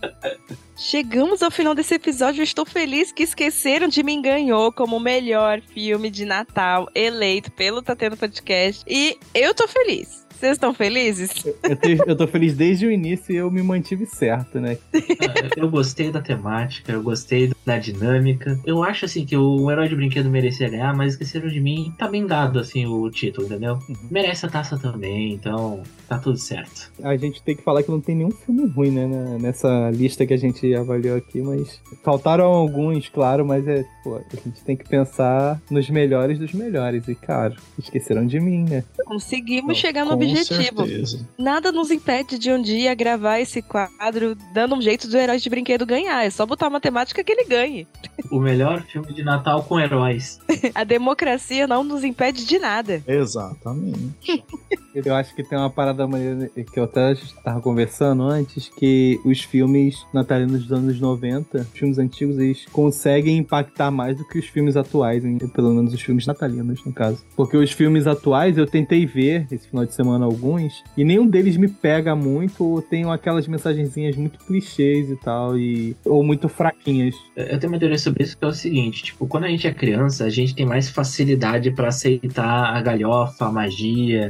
Chegamos ao final desse episódio. Eu estou feliz que Esqueceram de Mim ganhou como o melhor filme de Natal eleito pelo Tá Tendo Podcast. E eu tô feliz. Vocês estão felizes? Eu, te, eu tô feliz desde o início e eu me mantive certo, né? Eu gostei da temática, eu gostei da dinâmica. Eu acho, assim, que o Herói de Brinquedo merecia ganhar, mas Esqueceram de Mim tá bem dado, assim, o título, entendeu? Uhum. Merece a taça também, então tá tudo certo. A gente tem que falar que não tem nenhum filme ruim, né, nessa lista que a gente avaliou aqui, mas faltaram alguns, claro, mas é, pô, a gente tem que pensar nos melhores dos melhores. E, cara, Esqueceram de Mim, né? Conseguimos Não, chegar no objetivo. Certeza. Nada nos impede de um dia gravar esse quadro dando um jeito do Herói de Brinquedo ganhar. É só botar uma temática que ele ganhe. O melhor filme de Natal com heróis. A democracia não nos impede de nada. Exatamente. Eu acho que tem uma parada maneira que eu até estava conversando antes, que os filmes natalinos dos anos noventa, os filmes antigos, eles conseguem impactar mais do que os filmes atuais, hein? Pelo menos os filmes natalinos, no caso. Porque os filmes atuais, eu tentei ver esse final de semana alguns, e nenhum deles me pega muito, ou tem aquelas mensagenzinhas muito clichês e tal, e, ou muito fraquinhas. Eu tenho uma teoria sobre isso que é o seguinte, tipo, quando a gente é criança, a gente tem mais facilidade pra aceitar a galhofa, a magia e essas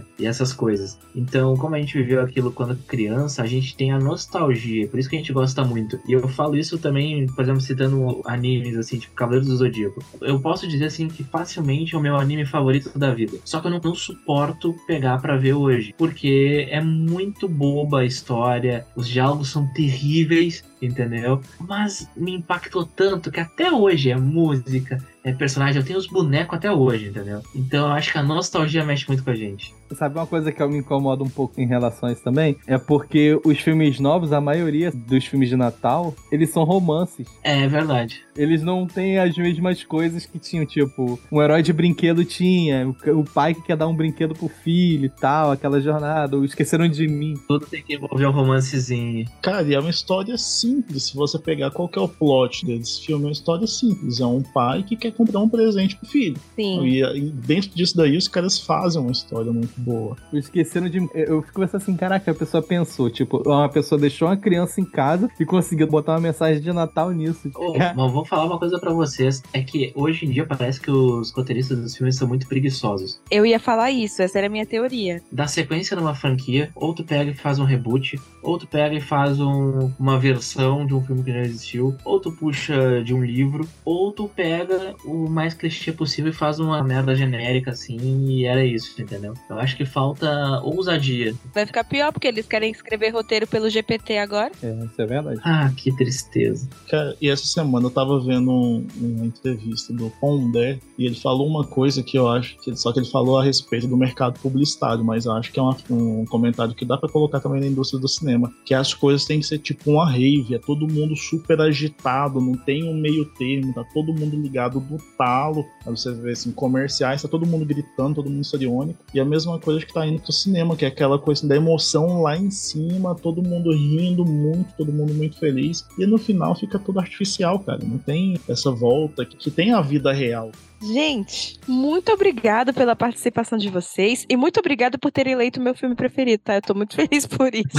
das coisas. Então, como a gente viveu aquilo quando criança, a gente tem a nostalgia, por isso que a gente gosta muito. E eu falo isso também, por exemplo, citando animes, assim, tipo Cavaleiros do Zodíaco. Eu posso dizer, assim, que facilmente é o meu anime favorito da vida. Só que eu não, não suporto pegar pra ver hoje, porque é muito boba a história, os diálogos são terríveis, entendeu? Mas me impactou tanto que até hoje é música, é personagem, eu tenho os bonecos até hoje, entendeu? Então eu acho que a nostalgia mexe muito com a gente. Sabe uma coisa que eu me incomoda um pouco em relação a isso também? É porque os filmes novos, a maioria dos filmes de Natal, eles são romances. É verdade. Eles não têm as mesmas coisas que tinham, tipo, um herói de brinquedo tinha, o pai que quer dar um brinquedo pro filho e tal, aquela jornada, ou Esqueceram de Mim. Tudo tem que envolver um romancezinho. Cara, e é uma história simples. Se você pegar qual que é o plot desse filme, é uma história simples. É um pai que quer comprar um presente pro filho. Sim. E, e dentro disso daí, os caras fazem uma história muito boa. Esqueceram de Mim. Eu fico pensando assim, caraca, a pessoa pensou, tipo, uma pessoa deixou uma criança em casa e conseguiu botar uma mensagem de Natal nisso. Oh, mas eu vou falar uma coisa pra vocês, é que hoje em dia parece que os roteiristas dos filmes são muito preguiçosos. Eu ia falar isso, essa era a minha teoria. Dá sequência numa franquia, ou tu pega e faz um reboot, ou tu pega e faz um, uma versão de um filme que já existiu, ou tu puxa de um livro, ou tu pega o mais clichê possível e faz uma merda genérica assim, e era isso, entendeu? Eu acho que falta ousadia. Vai ficar pior, porque eles querem escrever roteiro pelo G P T agora. É, isso é verdade. Ah, que tristeza. Cara, e essa semana eu tava vendo um, uma entrevista do Pondé e ele falou uma coisa que eu acho que só que ele falou a respeito do mercado publicitário, mas eu acho que é uma, um comentário que dá pra colocar também na indústria do cinema, que as coisas têm que ser tipo uma rave, é todo mundo super agitado, não tem um meio termo, tá todo mundo ligado do talo. Aí você vê assim, comerciais, tá todo mundo gritando, todo mundo histriônico, e a mesma coisa que tá indo pro cinema, que é aquela coisa assim, da emoção lá em cima, todo mundo rindo muito, todo mundo muito feliz, e no final fica tudo artificial, cara, não tem essa volta que, que tem a vida real. Gente, muito obrigado pela participação de vocês e muito obrigado por terem eleito o meu filme preferido, tá? Eu tô muito feliz por isso.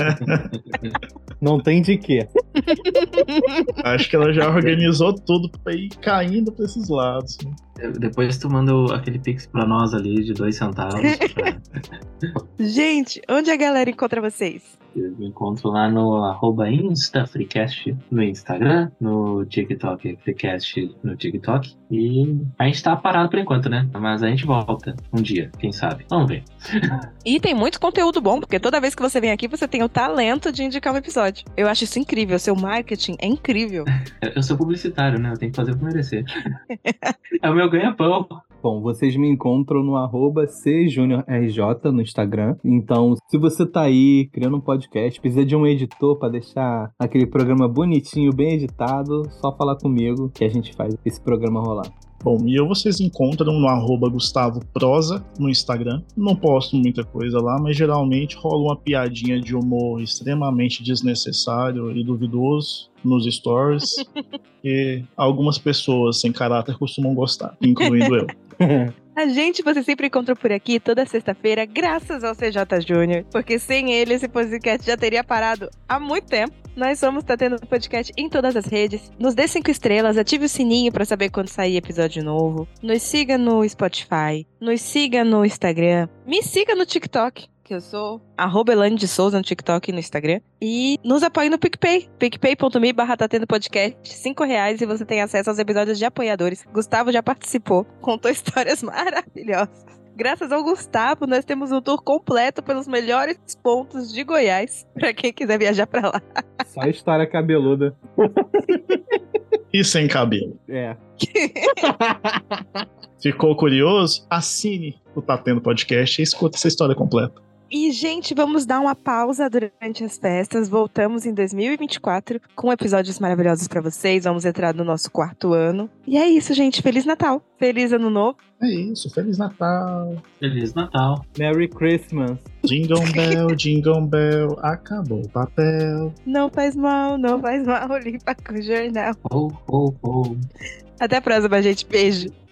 Não tem de quê. Acho que ela já organizou tudo pra ir caindo pra esses lados. Depois tu manda aquele pix pra nós ali de dois centavos. Pra... Gente, onde a galera encontra vocês? Eu me encontro lá no arroba InstaFreecast no Instagram, no TikTok Freecast no TikTok. E a gente tá parado por enquanto, né? Mas a gente volta um dia, quem sabe. Vamos ver. E tem muito conteúdo bom, porque toda vez que você vem aqui, você tem o talento de indicar um episódio. Eu acho isso incrível, seu marketing é incrível. Eu sou publicitário, né? Eu tenho que fazer pra merecer. É o meu ganha-pão. Bom, vocês me encontram no arroba cjuniorrj no Instagram. Então, se você tá aí criando um podcast, precisa de um editor pra deixar aquele programa bonitinho, bem editado, só falar comigo que a gente faz esse programa rolar. Bom, e eu vocês encontram no arroba Gustavo Prosa no Instagram. Não posto muita coisa lá, mas geralmente rola uma piadinha de humor extremamente desnecessário e duvidoso nos stories, que algumas pessoas sem caráter costumam gostar, incluindo eu. A gente você sempre encontra por aqui toda sexta-feira, graças ao C J Júnior, porque sem ele esse podcast já teria parado há muito tempo. Nós somos Tá Tendo Podcast em todas as redes. Nos dê cinco estrelas, ative o sininho pra saber quando sair episódio novo. Nos siga no Spotify, nos siga no Instagram, me siga no TikTok, que eu sou arroba Elaine de Souza no TikTok e no Instagram. E nos apoie no PicPay, picpay.me barra Tá Tendo Podcast, cinco reais e você tem acesso aos episódios de apoiadores. Gustavo já participou, contou histórias maravilhosas. Graças ao Gustavo, nós temos um tour completo pelos melhores pontos de Goiás, pra quem quiser viajar pra lá. Só história cabeluda. E sem cabelo. É. Ficou curioso? Assine o Tá Tendo Podcast e escuta essa história completa. E, gente, vamos dar uma pausa durante as festas. Voltamos em dois mil e vinte e quatro com episódios maravilhosos pra vocês. Vamos entrar no nosso quarto ano. E é isso, gente. Feliz Natal. Feliz Ano Novo. É isso. Feliz Natal. Feliz Natal. Merry Christmas. Jingle Bell, Jingle Bell. Acabou o papel. Não faz mal, não faz mal. Limpa com o jornal. Oh, oh, oh. Até a próxima, gente. Beijo.